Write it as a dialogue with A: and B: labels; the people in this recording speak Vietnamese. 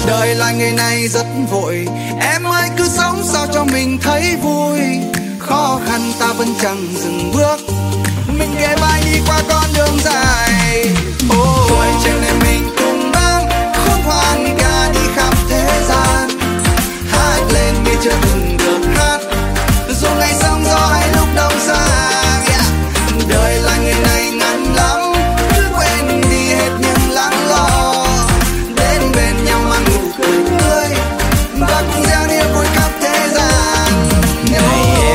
A: Đời là ngày này rất vội, em ơi cứ sống sao cho mình thấy vui. Khó khăn ta vẫn chẳng dừng bước, mình ghé